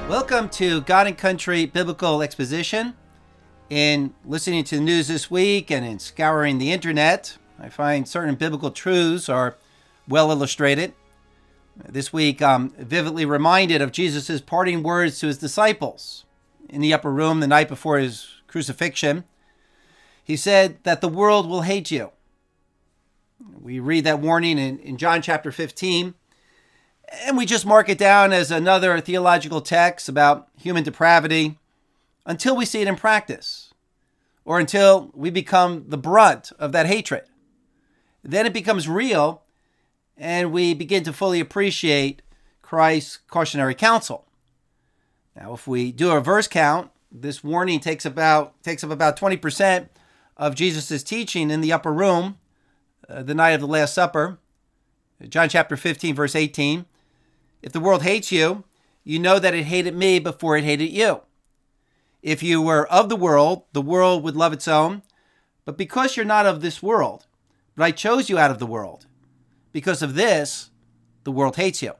Welcome to God and Country Biblical Exposition. In listening to the news this week and in scouring the internet, I find certain biblical truths are well illustrated. This week, I'm vividly reminded of Jesus' parting words to his disciples in the upper room the night before his crucifixion. He said that the world will hate you. We read that warning in John chapter 15. And we just mark it down as another theological text about human depravity until we see it in practice, or until we become the brunt of that hatred. Then it becomes real, and we begin to fully appreciate Christ's cautionary counsel. Now, if we do a verse count, this warning takes up about 20% of Jesus' teaching in the upper room, the night of the Last Supper. John chapter 15, verse 18. If the world hates you, you know that it hated me before it hated you. If you were of the world would love its own. But because you're not of this world, but I chose you out of the world, because of this, the world hates you.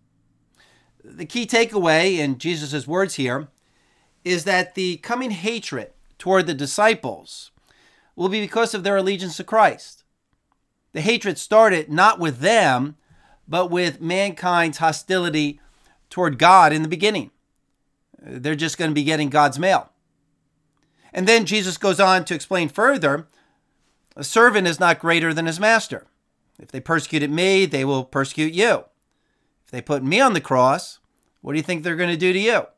The key takeaway in Jesus' words here is that the coming hatred toward the disciples will be because of their allegiance to Christ. The hatred started not with them, but with mankind's hostility toward God in the beginning. They're just going to be getting God's mail. And then Jesus goes on to explain further, a servant is not greater than his master. If they persecuted me, they will persecute you. If they put me on the cross, what do you think they're going to do to you?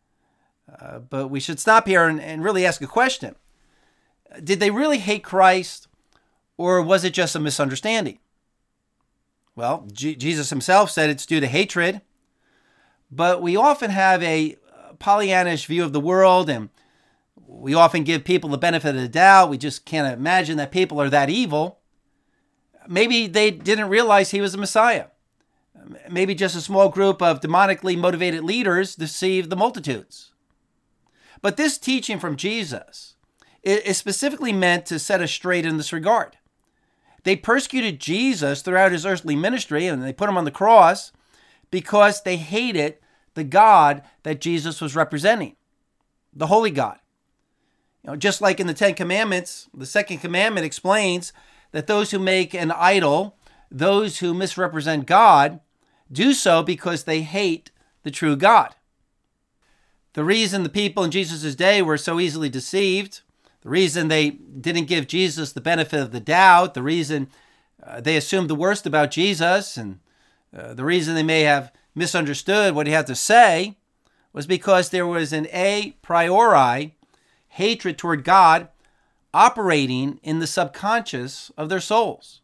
But we should stop here and really ask a question. Did they really hate Christ, or was it just a misunderstanding? Well, Jesus himself said it's due to hatred, but we often have a Pollyannish view of the world, and we often give people the benefit of the doubt. We just can't imagine that people are that evil. Maybe they didn't realize he was the Messiah. Maybe just a small group of demonically motivated leaders deceived the multitudes. But this teaching from Jesus is specifically meant to set us straight in this regard. They persecuted Jesus throughout his earthly ministry, and they put him on the cross because they hated the God that Jesus was representing, the holy God. Just like in the Ten Commandments, the second commandment explains that those who make an idol, those who misrepresent God, do so because they hate the true God. The reason the people in Jesus' day were so easily deceived, the reason they didn't give Jesus the benefit of the doubt, the reason they assumed the worst about Jesus, and the reason they may have misunderstood what he had to say, was because there was an a priori hatred toward God operating in the subconscious of their souls.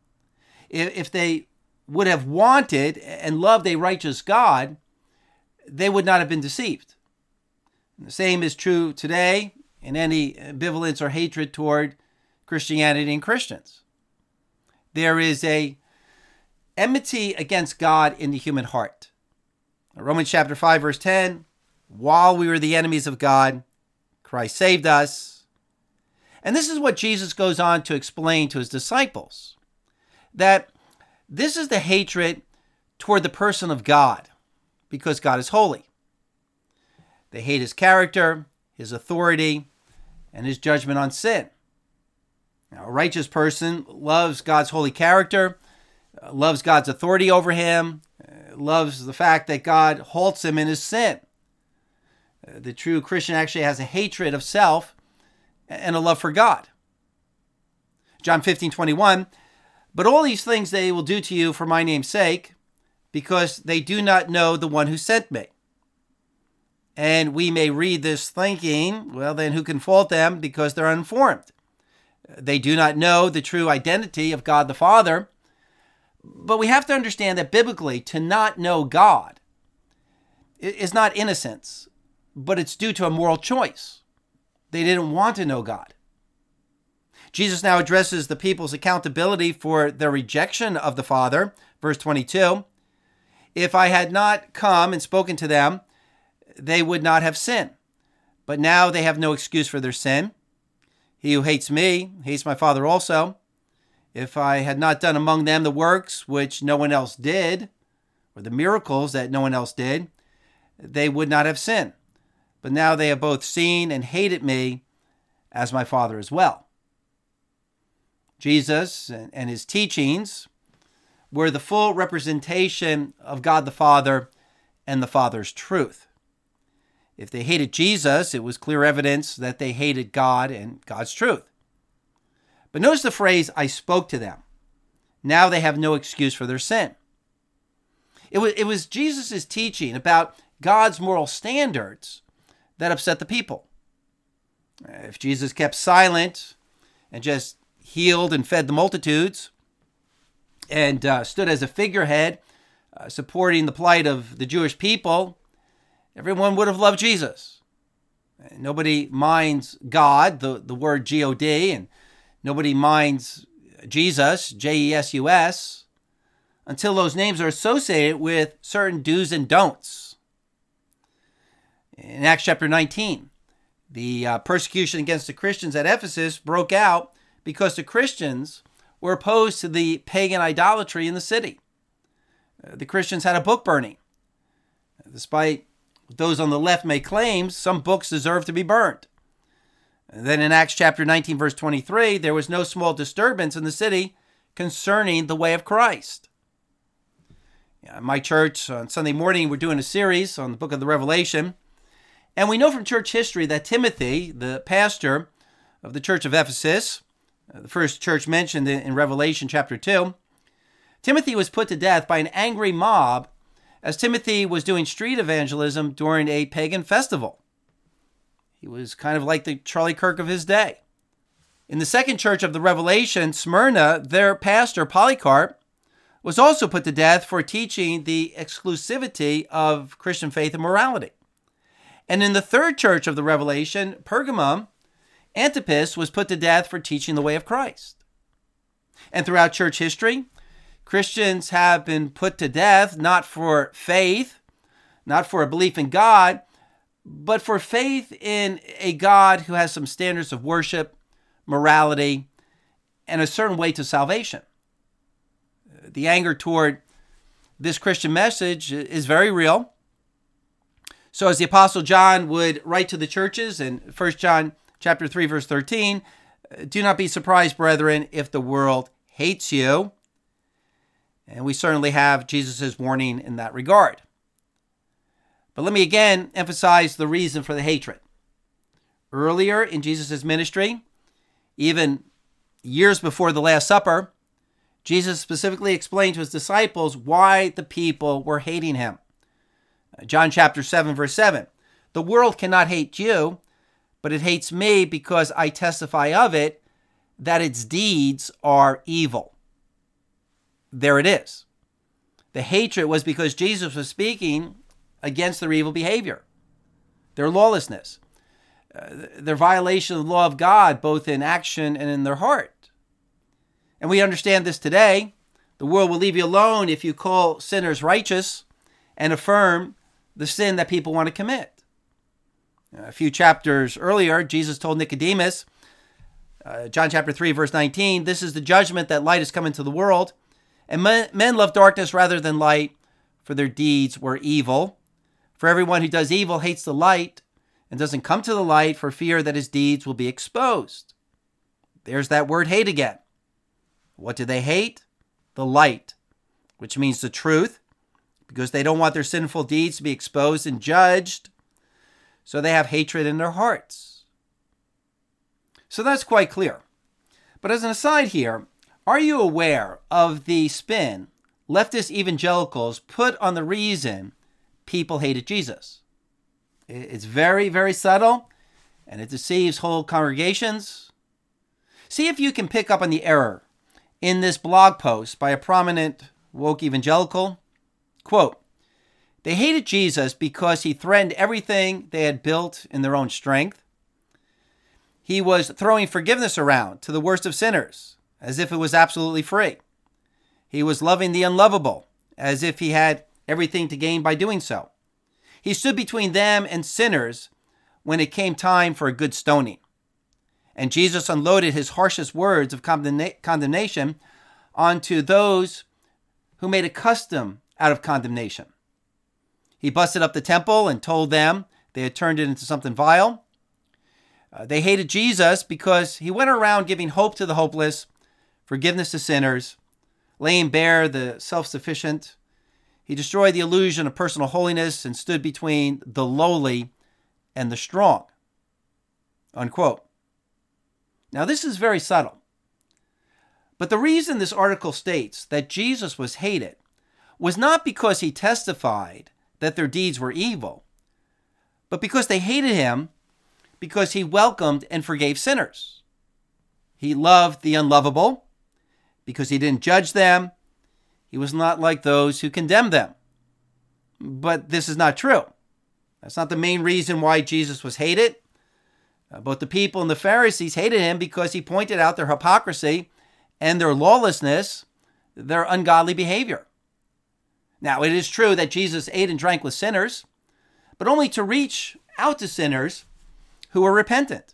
If they would have wanted and loved a righteous God, they would not have been deceived. And the same is true today in any ambivalence or hatred toward Christianity and Christians. There is a enmity against God in the human heart. Romans chapter 5, verse 10, while we were the enemies of God, Christ saved us. And this is what Jesus goes on to explain to his disciples, that this is the hatred toward the person of God, because God is holy. They hate his character, his authority, and his judgment on sin. Now, a righteous person loves God's holy character, loves God's authority over him, loves the fact that God halts him in his sin. The true Christian actually has a hatred of self and a love for God. John 15:21, but all these things they will do to you for my name's sake, because they do not know the one who sent me. And we may read this thinking, well, then who can fault them because they're uninformed? They do not know the true identity of God the Father. But we have to understand that biblically, to not know God is not innocence, but it's due to a moral choice. They didn't want to know God. Jesus now addresses the people's accountability for their rejection of the Father. Verse 22, if I had not come and spoken to them, they would not have sinned. But now they have no excuse for their sin. He who hates me hates my Father also. If I had not done among them the works which no one else did, or the miracles that no one else did, they would not have sinned. But now they have both seen and hated me as my Father as well. Jesus and his teachings were the full representation of God the Father and the Father's truth. If they hated Jesus, it was clear evidence that they hated God and God's truth. But notice the phrase, I spoke to them. Now they have no excuse for their sin. It was Jesus' teaching about God's moral standards that upset the people. If Jesus kept silent and just healed and fed the multitudes and stood as a figurehead supporting the plight of the Jewish people, everyone would have loved Jesus. Nobody minds God, the word G-O-D, and nobody minds Jesus, J-E-S-U-S, until those names are associated with certain do's and don'ts. In Acts chapter 19, the persecution against the Christians at Ephesus broke out because the Christians were opposed to the pagan idolatry in the city. The Christians had a book burning. Despite those on the left may claim, some books deserve to be burned. And then in Acts chapter 19, verse 23, there was no small disturbance in the city concerning the way of Christ. My church, on Sunday morning, we're doing a series on the book of the Revelation. And we know from church history that Timothy, the pastor of the church of Ephesus, the first church mentioned in Revelation chapter 2, Timothy was put to death by an angry mob as Timothy was doing street evangelism during a pagan festival. He was kind of like the Charlie Kirk of his day. In the second church of the Revelation, Smyrna, their pastor Polycarp was also put to death for teaching the exclusivity of Christian faith and morality. And in the third church of the Revelation, Pergamum, Antipas was put to death for teaching the way of Christ. And throughout church history, Christians have been put to death not for faith, not for a belief in God, but for faith in a God who has some standards of worship, morality, and a certain way to salvation. The anger toward this Christian message is very real. So as the Apostle John would write to the churches in 1 John chapter 3, verse 13, do not be surprised, brethren, if the world hates you. And we certainly have Jesus' warning in that regard. But let me again emphasize the reason for the hatred. Earlier in Jesus' ministry, even years before the Last Supper, Jesus specifically explained to his disciples why the people were hating him. John chapter 7, verse 7, the world cannot hate you, but it hates me because I testify of it that its deeds are evil. There it is. The hatred was because Jesus was speaking against their evil behavior, their lawlessness, their violation of the law of God, both in action and in their heart. And we understand this today. The world will leave you alone if you call sinners righteous and affirm the sin that people want to commit. A few chapters earlier, Jesus told Nicodemus, John chapter 3, verse 19, this is the judgment that light has come into the world, and men love darkness rather than light, for their deeds were evil. For everyone who does evil hates the light and doesn't come to the light for fear that his deeds will be exposed. There's that word hate again. What do they hate? The light, which means the truth, because they don't want their sinful deeds to be exposed and judged. So they have hatred in their hearts. So that's quite clear. But as an aside here, are you aware of the spin leftist evangelicals put on the reason people hated Jesus? It's very, very subtle, and it deceives whole congregations. See if you can pick up on the error in this blog post by a prominent woke evangelical. Quote, they hated Jesus because he threatened everything they had built in their own strength. He was throwing forgiveness around to the worst of sinners as if it was absolutely free. He was loving the unlovable as if he had everything to gain by doing so. He stood between them and sinners when it came time for a good stoning. And Jesus unloaded his harshest words of condemnation onto those who made a custom out of condemnation. He busted up the temple and told them they had turned it into something vile. They hated Jesus because he went around giving hope to the hopeless, forgiveness to sinners, laying bare the self-sufficient. He destroyed the illusion of personal holiness and stood between the lowly and the strong. Unquote. Now, this is very subtle. But the reason this article states that Jesus was hated was not because he testified that their deeds were evil, but because they hated him because he welcomed and forgave sinners. He loved the unlovable because he didn't judge them. He was not like those who condemned them. But this is not true. That's not the main reason why Jesus was hated. Both the people and the Pharisees hated him because he pointed out their hypocrisy and their lawlessness, their ungodly behavior. Now, it is true that Jesus ate and drank with sinners, but only to reach out to sinners who were repentant.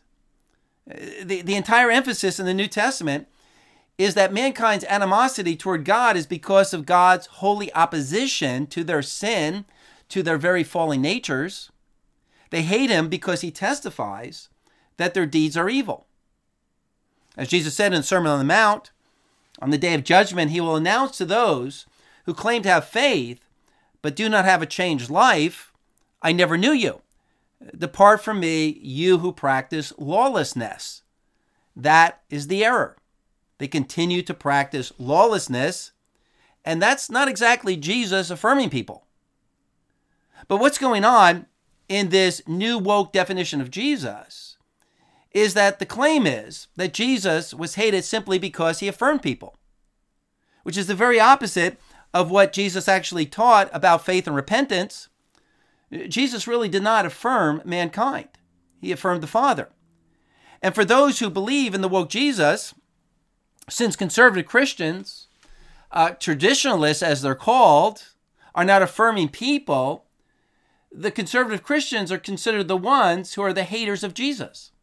The entire emphasis in the New Testament is that mankind's animosity toward God is because of God's holy opposition to their sin, to their very fallen natures. They hate him because he testifies that their deeds are evil. As Jesus said in the Sermon on the Mount, on the day of judgment, he will announce to those who claim to have faith but do not have a changed life, I never knew you. Depart from me, you who practice lawlessness. That is the error. They continue to practice lawlessness, and that's not exactly Jesus affirming people. But what's going on in this new woke definition of Jesus is that the claim is that Jesus was hated simply because he affirmed people, which is the very opposite of what Jesus actually taught about faith and repentance. Jesus really did not affirm mankind. He affirmed the Father. And for those who believe in the woke Jesus, since conservative Christians, traditionalists as they're called, are not affirming people, the conservative Christians are considered the ones who are the haters of Jesus,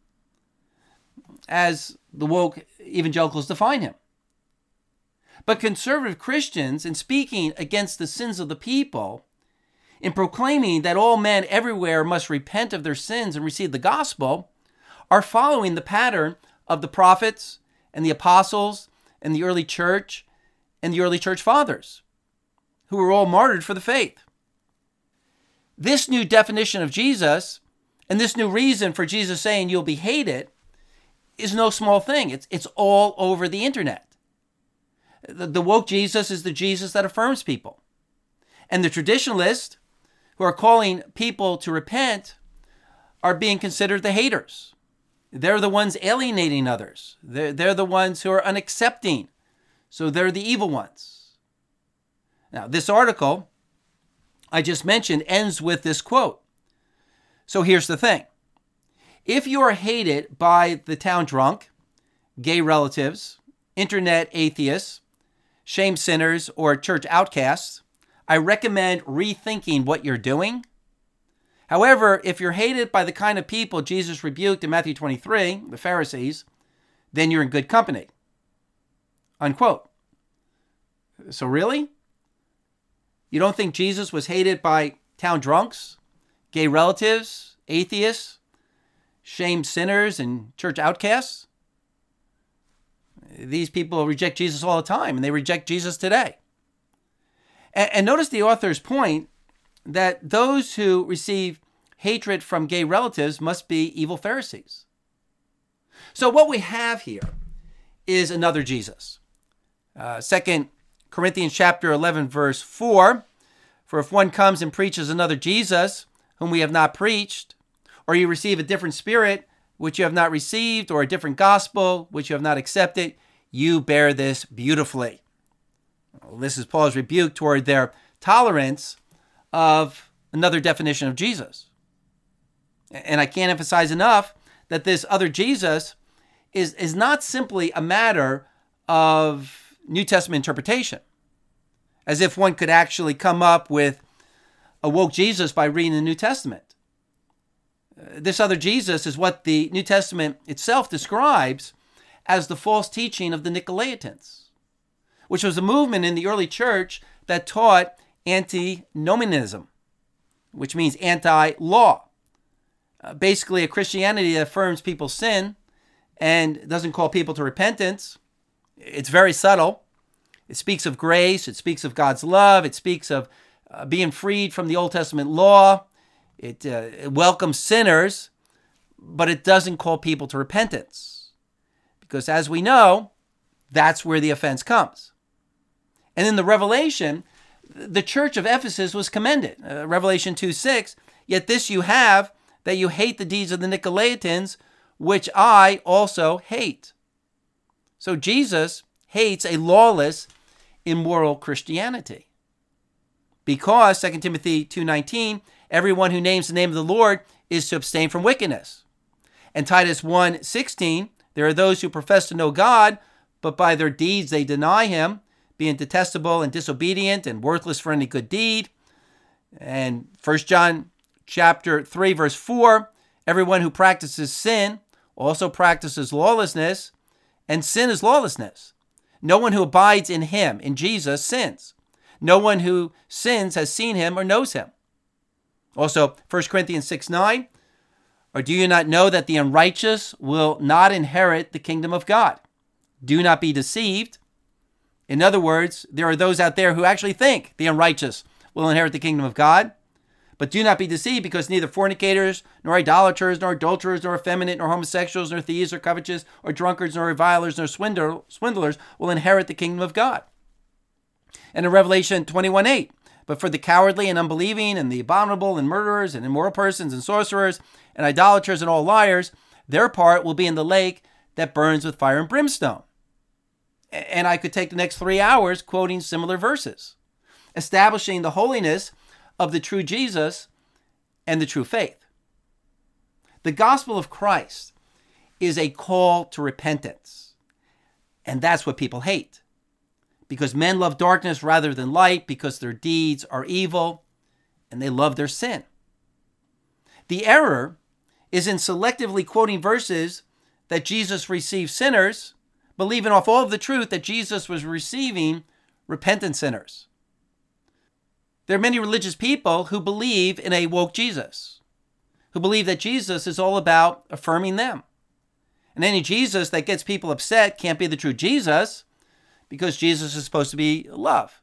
as the woke evangelicals define him. But conservative Christians, in speaking against the sins of the people, in proclaiming that all men everywhere must repent of their sins and receive the gospel, are following the pattern of the prophets and the apostles and the early church and the early church fathers, who were all martyred for the faith. This new definition of Jesus and this new reason for Jesus saying you'll be hated is no small thing. It's all over the internet. The woke Jesus is the Jesus that affirms people. And the traditionalists who are calling people to repent are being considered the haters. They're the ones alienating others. They're the ones who are unaccepting. So they're the evil ones. Now, this article I just mentioned ends with this quote. So here's the thing. If you are hated by the town drunk, gay relatives, internet atheists, shame sinners, or church outcasts, I recommend rethinking what you're doing. However, if you're hated by the kind of people Jesus rebuked in Matthew 23, the Pharisees, then you're in good company. Unquote. So really? You don't think Jesus was hated by town drunks, gay relatives, atheists, shamed sinners, and church outcasts? These people reject Jesus all the time, and they reject Jesus today. And notice the author's point that those who receive hatred from gay relatives must be evil Pharisees. So what we have here is another Jesus. 2 Corinthians chapter 11, verse 4, for if one comes and preaches another Jesus, whom we have not preached, or you receive a different spirit, which you have not received, or a different gospel, which you have not accepted, you bear this beautifully. Well, this is Paul's rebuke toward their tolerance of another definition of Jesus. And I can't emphasize enough that this other Jesus is not simply a matter of New Testament interpretation, as if one could actually come up with a woke Jesus by reading the New Testament. This other Jesus is what the New Testament itself describes as the false teaching of the Nicolaitans, which was a movement in the early church that taught antinomianism. which means anti-law. Basically, a Christianity that affirms people's sin and doesn't call people to repentance. It's very subtle. It speaks of grace. It speaks of God's love. It speaks of being freed from the Old Testament law. It welcomes sinners, but it doesn't call people to repentance. Because as we know, that's where the offense comes. And in the Revelation, the church of Ephesus was commended. Revelation 2:6, yet this you have, that you hate the deeds of the Nicolaitans, which I also hate. So Jesus hates a lawless, immoral Christianity. Because 2 Timothy 2:19, everyone who names the name of the Lord is to abstain from wickedness. And Titus 1:16, there are those who profess to know God, but by their deeds they deny him, being detestable and disobedient and worthless for any good deed. And 1 John chapter 3, verse 4, everyone who practices sin also practices lawlessness, and sin is lawlessness. No one who abides in him, in Jesus, sins. No one who sins has seen him or knows him. Also, 1 Corinthians 6:9, or do you not know that the unrighteous will not inherit the kingdom of God? Do not be deceived. In other words, there are those out there who actually think the unrighteous will inherit the kingdom of God. But do not be deceived, because neither fornicators, nor idolaters, nor adulterers, nor effeminate, nor homosexuals, nor thieves, or covetous, or drunkards, nor revilers, nor swindlers will inherit the kingdom of God. And in Revelation 21:8, but for the cowardly and unbelieving and the abominable and murderers and immoral persons and sorcerers and idolaters and all liars, their part will be in the lake that burns with fire and brimstone. And I could take the next 3 hours quoting similar verses, establishing the holiness of the true Jesus and the true faith. The gospel of Christ is a call to repentance. And that's what people hate. Because men love darkness rather than light, because their deeds are evil, and they love their sin. The error is in selectively quoting verses that Jesus received sinners, but leaving off all of the truth that Jesus was receiving repentant sinners. There are many religious people who believe in a woke Jesus, who believe that Jesus is all about affirming them. And any Jesus that gets people upset can't be the true Jesus, because Jesus is supposed to be love.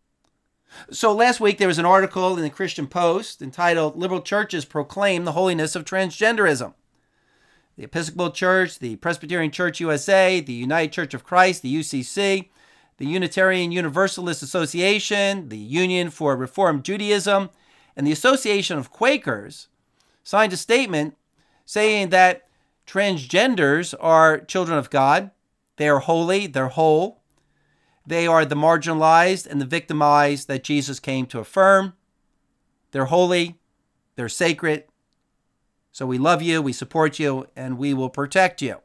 So last week there was an article in the Christian Post entitled, Liberal Churches Proclaim the Holiness of Transgenderism. The Episcopal Church, the Presbyterian Church USA, the United Church of Christ, the UCC, the Unitarian Universalist Association, the Union for Reform Judaism, and the Association of Quakers signed a statement saying that transgenders are children of God. They are holy, they're whole. They are the marginalized and the victimized that Jesus came to affirm. They're holy, they're sacred. So we love you, we support you, and we will protect you.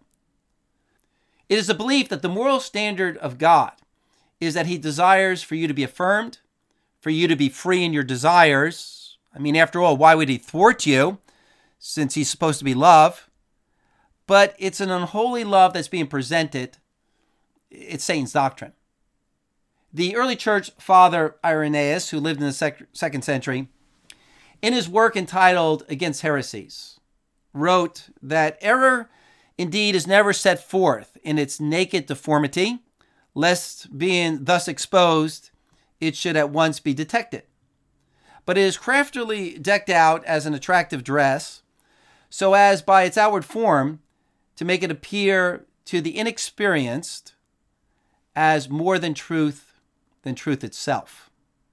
It is a belief that the moral standard of God is that he desires for you to be affirmed, for you to be free in your desires. I mean, after all, why would he thwart you, since he's supposed to be love? But it's an unholy love that's being presented. It's Satan's doctrine. The early church father Irenaeus, who lived in the second century, in his work entitled Against Heresies, wrote that error indeed is never set forth in its naked deformity, lest being thus exposed, it should at once be detected. But it is craftily decked out as an attractive dress, so as by its outward form to make it appear to the inexperienced as more than truth itself.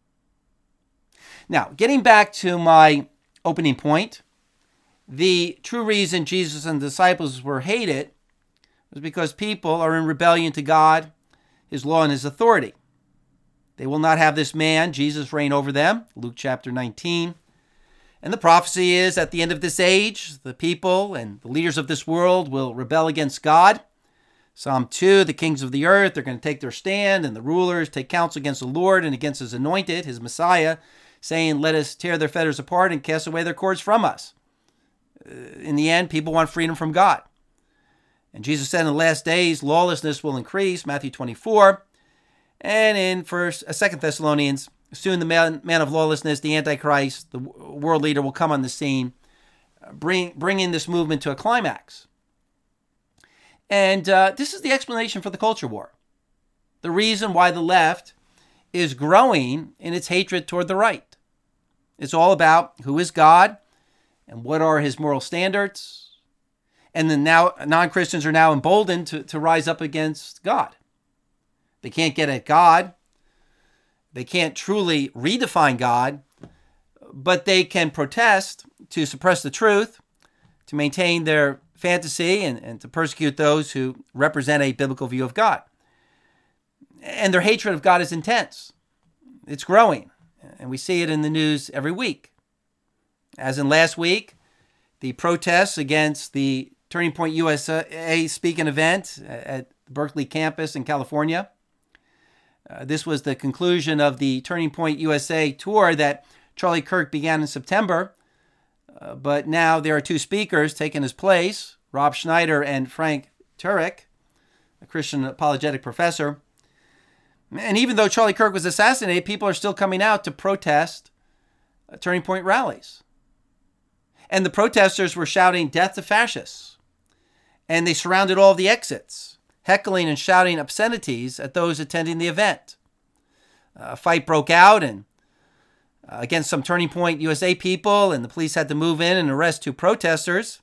Now, getting back to my opening point, the true reason Jesus and the disciples were hated was because people are in rebellion to God, his law, and his authority. They will not have this man, Jesus, reign over them, Luke chapter 19. And the prophecy is at the end of this age, the people and the leaders of this world will rebel against God. Psalm 2, the kings of the earth are going to take their stand, and the rulers take counsel against the Lord and against his anointed, his Messiah, saying, let us tear their fetters apart and cast away their cords from us. In the end, people want freedom from God. And Jesus said in the last days, lawlessness will increase, Matthew 24. And in 2 Thessalonians, Soon the man of lawlessness, the Antichrist, the world leader will come on the scene, bringing this movement to a climax. And this is the explanation for the culture war. The reason why the left is growing in its hatred toward the right. It's all about who is God and what are his moral standards. And then now non-Christians are now emboldened to rise up against God. They can't get at God. They can't truly redefine God, but they can protest to suppress the truth, to maintain their fantasy, and to persecute those who represent a biblical view of God. And their hatred of God is intense. It's growing, and we see it in the news every week. As in last week, the protests against the Turning Point USA speaking event at the Berkeley campus in California. This was the conclusion of the Turning Point USA tour that Charlie Kirk began in September. But now there are two speakers taking his place, Rob Schneider and Frank Turek, a Christian apologetic professor. And even though Charlie Kirk was assassinated, people are still coming out to protest Turning Point rallies. And the protesters were shouting, "Death to fascists." And they surrounded all of the exits, heckling and shouting obscenities at those attending the event. A fight broke out against some Turning Point USA people, and the police had to move in and arrest two protesters.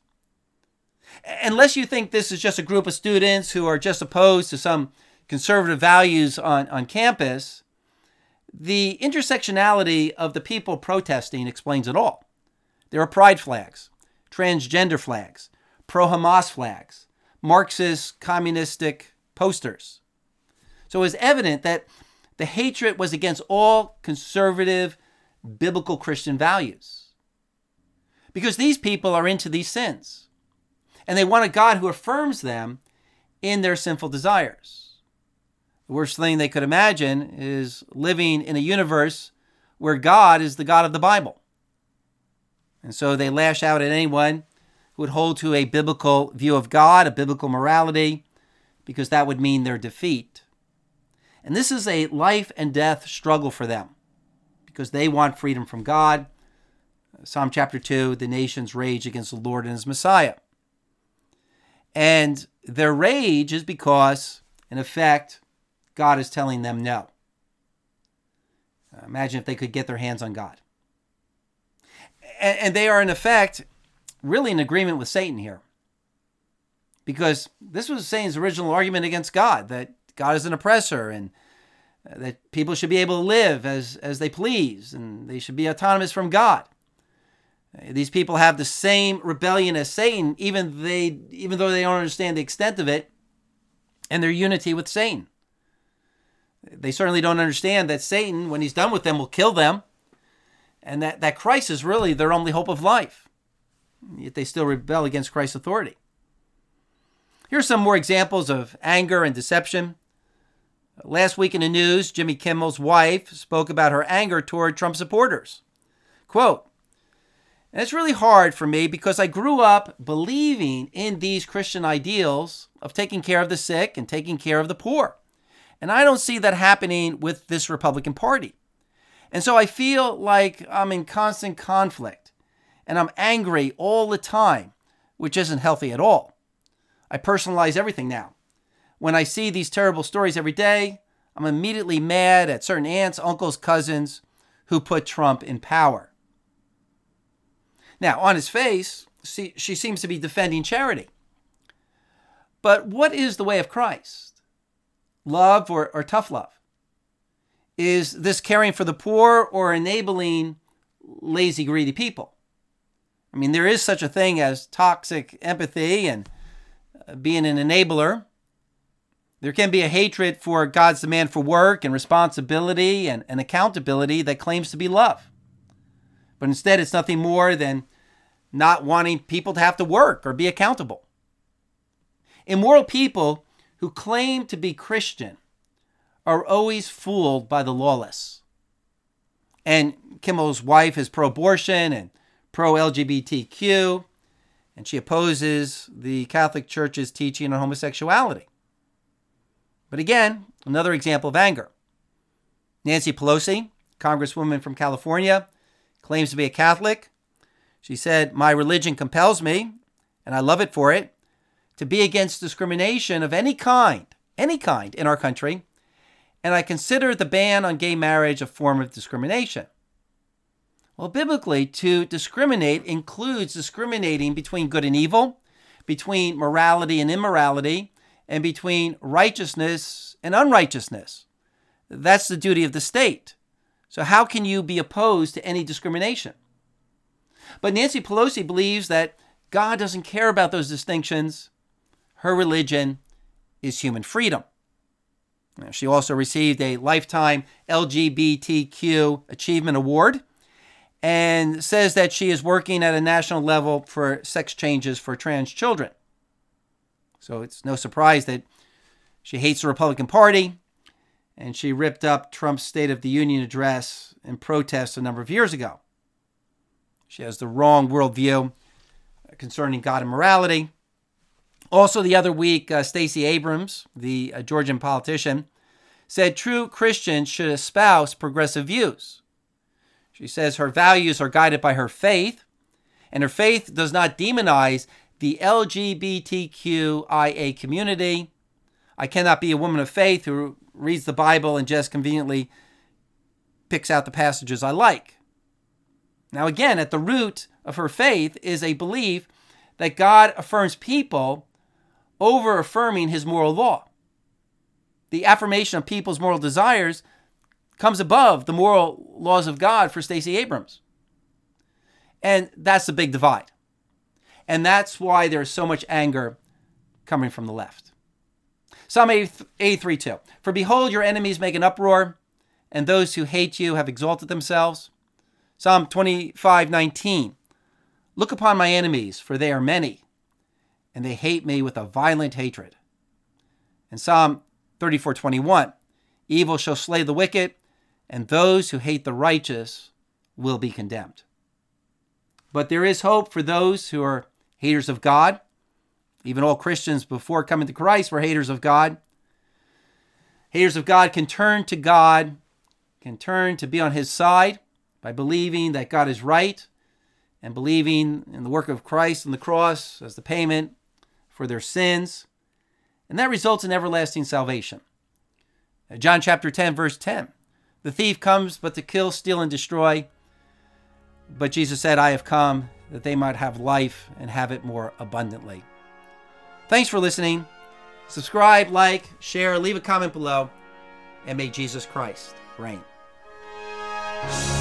Unless you think this is just a group of students who are just opposed to some conservative values on campus, the intersectionality of the people protesting explains it all. There are pride flags, transgender flags, pro-Hamas flags, Marxist, communistic posters. So it was evident that the hatred was against all conservative, biblical Christian values. Because these people are into these sins. And they want a God who affirms them in their sinful desires. The worst thing they could imagine is living in a universe where God is the God of the Bible. And so they lash out at anyone who would hold to a biblical view of God, a biblical morality, because that would mean their defeat. And this is a life and death struggle for them, because they want freedom from God. Psalm chapter 2, the nations rage against the Lord and his Messiah. And their rage is because, in effect, God is telling them no. Imagine if they could get their hands on God. And they are, in effect, really in agreement with Satan here. Because this was Satan's original argument against God, that God is an oppressor and that people should be able to live as they please and they should be autonomous from God. These people have the same rebellion as Satan, even though they don't understand the extent of it and their unity with Satan. They certainly don't understand that Satan, when he's done with them, will kill them, and that Christ is really their only hope of life. Yet they still rebel against Christ's authority. Here are some more examples of anger and deception. Last week in the news, Jimmy Kimmel's wife spoke about her anger toward Trump supporters. Quote, "And it's really hard for me because I grew up believing in these Christian ideals of taking care of the sick and taking care of the poor. And I don't see that happening with this Republican Party. And so I feel like I'm in constant conflict and I'm angry all the time, which isn't healthy at all. I personalize everything now. When I see these terrible stories every day, I'm immediately mad at certain aunts, uncles, cousins who put Trump in power." Now, on his face, she seems to be defending charity. But what is the way of Christ? Love or tough love? Is this caring for the poor or enabling lazy, greedy people? I mean, there is such a thing as toxic empathy and being an enabler. There can be a hatred for God's demand for work and responsibility and accountability that claims to be love. But instead, it's nothing more than not wanting people to have to work or be accountable. Immoral people who claim to be Christian are always fooled by the lawless. And Kimmel's wife is pro-abortion and pro-LGBTQ, and she opposes the Catholic Church's teaching on homosexuality. But again, another example of anger. Nancy Pelosi congresswoman from California, claims to be a Catholic. She said, "My religion compels me, and I love it for it, to be against discrimination of any kind in our country, and I consider the ban on gay marriage a form of discrimination." Well, biblically, to discriminate includes discriminating between good and evil, between morality and immorality, and between righteousness and unrighteousness. That's the duty of the state. So how can you be opposed to any discrimination? But Nancy Pelosi believes that God doesn't care about those distinctions. Her religion is human freedom. She also received a lifetime LGBTQ Achievement Award and says that she is working at a national level for sex changes for trans children. So it's no surprise that she hates the Republican Party, and she ripped up Trump's State of the Union address in protest a number of years ago. She has the wrong worldview concerning God and morality. Also, the other week, Stacey Abrams, the Georgian politician, said true Christians should espouse progressive views. She says her values are guided by her faith, and her faith does not demonize the LGBTQIA community. I cannot be a woman of faith who reads the Bible and just conveniently picks out the passages I like. Now, again, at the root of her faith is a belief that God affirms people over affirming his moral law. The affirmation of people's moral desires comes above the moral laws of God for Stacey Abrams. And that's the big divide. And that's why there's so much anger coming from the left. Psalm 83:2. For behold, your enemies make an uproar, and those who hate you have exalted themselves. Psalm 25:19. Look upon my enemies, for they are many, and they hate me with a violent hatred. And Psalm 34:21. Evil shall slay the wicked, and those who hate the righteous will be condemned. But there is hope for those who are haters of God. Even all Christians before coming to Christ were haters of God. Haters of God can turn to God, can turn to be on his side by believing that God is right and believing in the work of Christ on the cross as the payment for their sins. And that results in everlasting salvation. John chapter 10, verse 10. The thief comes but to kill, steal, and destroy. But Jesus said, I have come that they might have life and have it more abundantly. Thanks for listening. Subscribe, like, share, leave a comment below, and may Jesus Christ reign.